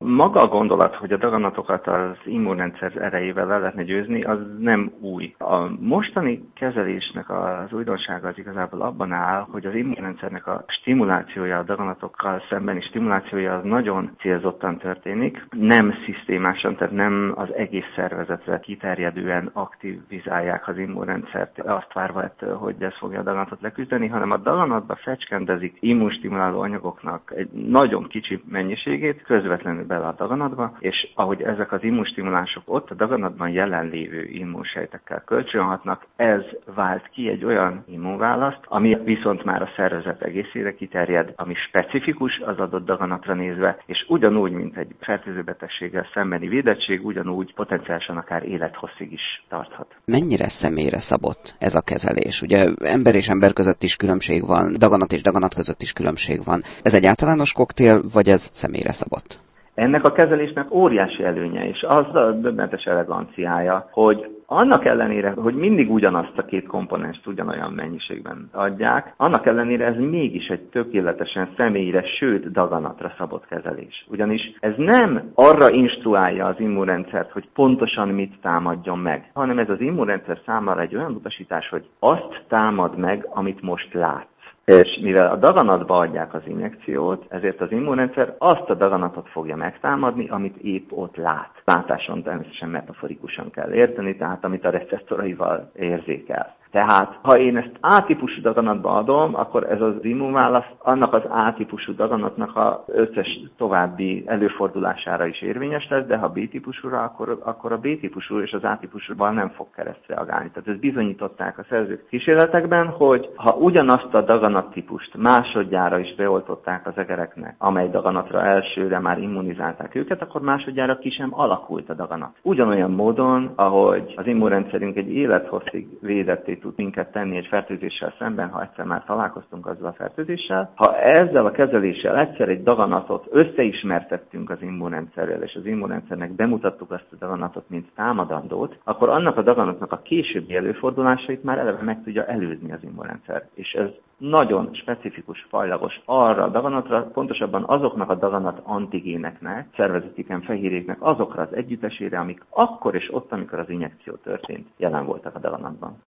Maga a gondolat, hogy a daganatokat az immunrendszer erejével le lehetne győzni, az nem új. A mostani kezelésnek az újdonsága az igazából abban áll, hogy az immunrendszernek a stimulációja, a daganatokkal szembeni stimulációja az nagyon célzottan történik, nem szisztémásan, tehát nem az egész szervezetre kiterjedően aktivizálják az immunrendszert, azt várva, hogy ez fogja a daganatot leküzdeni, hanem a daganatba fecskendezik immunstimuláló anyagoknak egy nagyon kicsi mennyiségét közvetlenül bele a daganatba, és ahogy ezek az immunstimulánsok ott a daganatban jelenlévő immunsejtekkel kölcsönhatnak, ez vált ki egy olyan immunválaszt, ami viszont már a szervezet egészére kiterjed, ami specifikus az adott daganatra nézve, és ugyanúgy, mint egy fertőző betegséggel szembeni védettség, ugyanúgy potenciálisan akár élethosszig is tarthat. Mennyire személyre szabott ez a kezelés? Ugye ember és ember között is különbség van, daganat és daganat között is különbség van. Ez egy általános koktél, vagy ez személyre szabott? Ennek a kezelésnek óriási előnye, és az a döbbenetes eleganciája, hogy annak ellenére, hogy mindig ugyanazt a két komponenst ugyanolyan mennyiségben adják, annak ellenére ez mégis egy tökéletesen személyre, sőt daganatra szabott kezelés. Ugyanis ez nem arra instruálja az immunrendszert, hogy pontosan mit támadjon meg, hanem ez az immunrendszer számára egy olyan utasítás, hogy azt támad meg, amit most lát. És mivel a daganatba adják az injekciót, ezért az immunrendszer azt a daganatot fogja megtámadni, amit épp ott lát. Látáson természetesen metaforikusan kell érteni, tehát amit a receptoraival érzékel. Tehát, ha én ezt A-típusú daganatba adom, akkor ez az immunválasz annak az A-típusú daganatnak az összes további előfordulására is érvényes lesz, de ha B-típusúra, akkor a B-típusú és az A-típusúval nem fog keresztreagálni. Tehát ezt bizonyították a szerzők kísérletekben, hogy ha ugyanazt a daganattípust másodjára is beoltották az egereknek, amely daganatra elsőre már immunizálták őket, akkor másodjára ki sem alakult a daganat. Ugyanolyan módon, ahogy az immunrendszerünk egy élethosszig védetté tud minket tenni egy fertőzéssel szemben, ha egyszer már találkoztunk azzal a fertőzéssel. Ha ezzel a kezeléssel egyszer egy daganatot összeismertettünk az immunrendszerrel, és az immunrendszernek bemutattuk azt a daganatot, mint támadandót, akkor annak a daganatnak a későbbi előfordulásait már eleve meg tudja előzni az immunrendszer. És ez nagyon specifikus, fajlagos arra a daganatra, pontosabban azoknak a daganat antigéneknek, szervezetiken fehérjéknek azokra az együttesére, amik akkor és ott, amikor az injekció történt, jelen voltak a daganatban.